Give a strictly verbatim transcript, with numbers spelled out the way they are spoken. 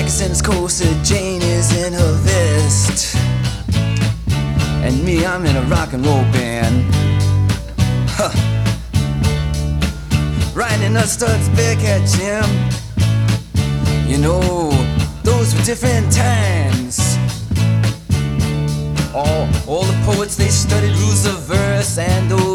Jackson's corset, Jane is in her vest, and me, I'm in a rock and roll band. Huh. Riding a Studs Bearcat, Jim. You know, those were different times. All, all the poets, they studied rules of verse, and those